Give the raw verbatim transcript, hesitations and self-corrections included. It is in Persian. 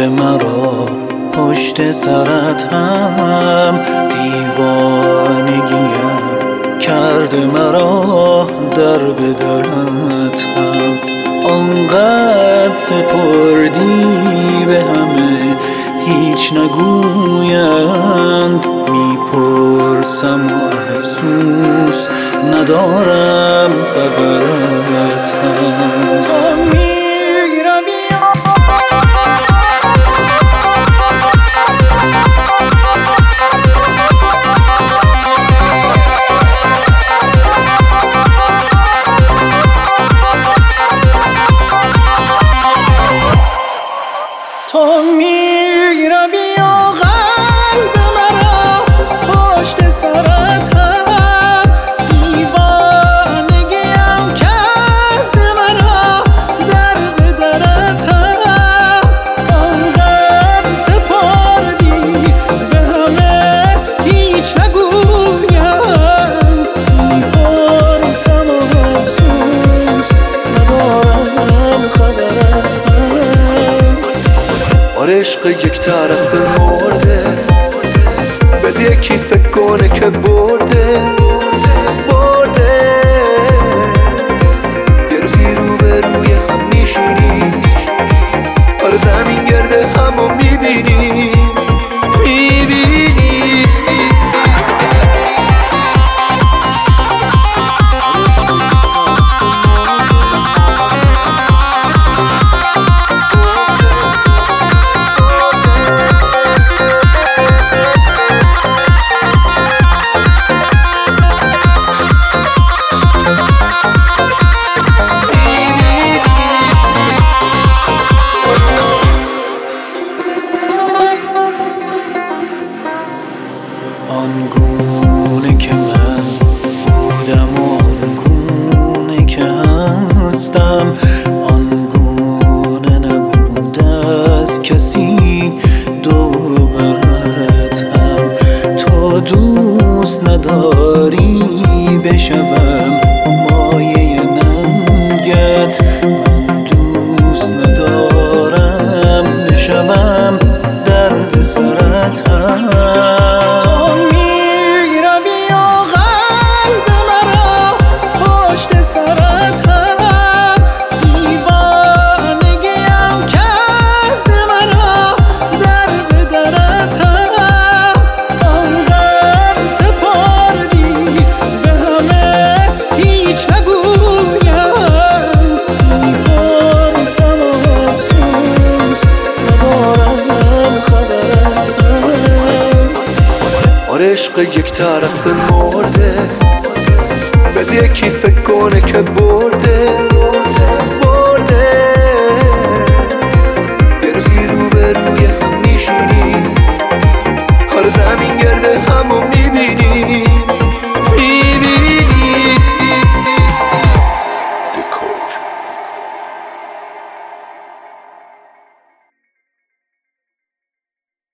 مرا پشت سرت هم دیوانگیم کرده مرا در به درت هم آنقدر سپردی به همه هیچ نگویند میپرسم و افسوس ندارم خبرت هم تو میروی و قلب مرا پشت سرت هم دیوانگیم کرده مرا در به درت هم آنقدر سپردی به همه هیچ نگویم میپرسم و افسوس ندارم خبرت هم عشق یک طرف مرده بز یکی فکر کنه که برده برده یه روزی رو به روی هم میشینی آره زمین گرده همو میبینی میبینی آنگونه که من بودم و آنگونه که هستم آنگونه نبود از کسی دور و برت هم تو دوست نداری بشوم مایه ننگت من دوست ندارم بشوم درد سرت هم سرت هم دیوانگیم کرده مرا در به درت هم آنقدر سپردی به همه هیچ نگویم میپرسم و افسوس ندارم خبرت هم عشق یک طرف مرده بز یکی فکر کنه که برده